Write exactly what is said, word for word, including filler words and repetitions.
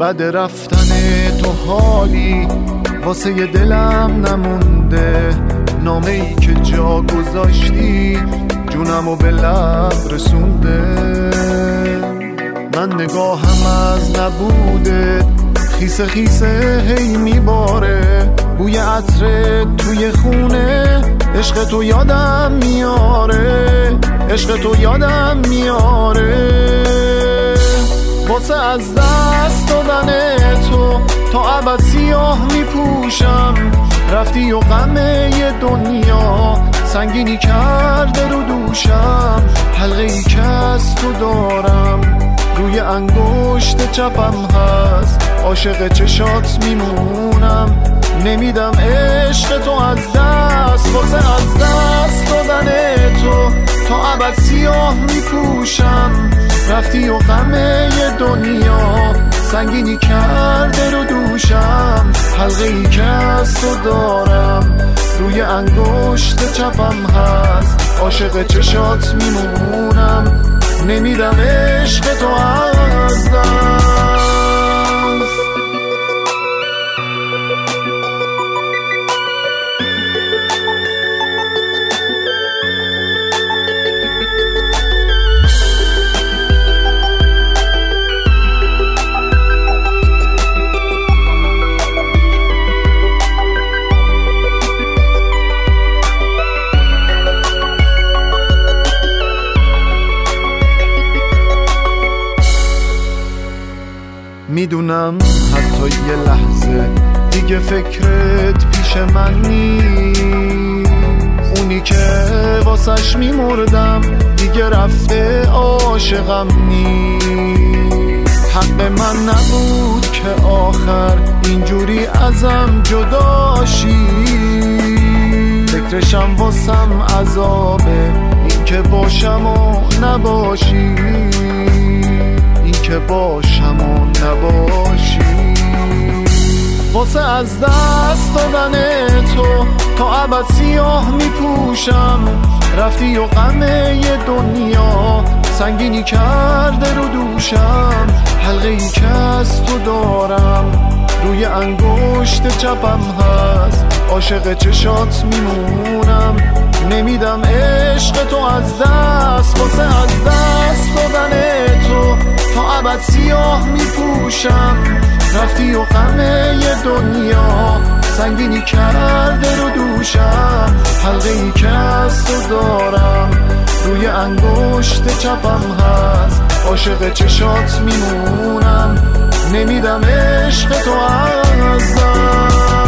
بعد رفتن تو حالی واسه ی دلم نمونده، نامه ای که جا گذاشتی جونمو به لب رسونده. من نگاهم از نبوده خیسه خیسه هی میباره، بوی عطر توی خونه عشق تو یادم میاره، عشق تو یادم میاره. واسه از دست دادن تو تا ابد سیاه میپوشم، رفتی و غم یه دنیا سنگینی کرده رو دوشم. حلقه ای که از تو دارم روی انگشت چپم هست، عاشق چشات میمونم نمیدم عشق تو از دست. واسه از دست دادن تو تا ابد سیاه میپوشم، رفتی و غم یه دنیا سنگینی کرده رو دوشم. حلقه ای که از تو دارم روی انگشت چپم هست، عاشق چشات میمونم نمیدم عشق تو از دست. میدونم حتی یه لحظه دیگه فکرت پیش من نیست، اونی که واسش میمردم دیگه رفته عاشقم نیست. حق من نبود که آخر اینجوری ازم جداشی، فکرشم واسم عذابه این که باشم و نباشی، این که باشم و نباشی. واسه از دست دادن تو تا ابد سیاه میپوشم، رفتی و غم یه دنیا سنگینی کرده رو دوشم. حلقه ای که از تو دارم روی انگشت چپم هست، عاشق چشات میمونم نمیدم عشق تو از دست. واسه از دست دادن تو تا ابد سیاه میپوشم، رفتی و غم یه دنیا سنگینی کرده رو دوشم. حلقه ای که از تو دارم روی انگشت چپم هست، عاشق چشات میمونم نمیدم عشق تو از دست.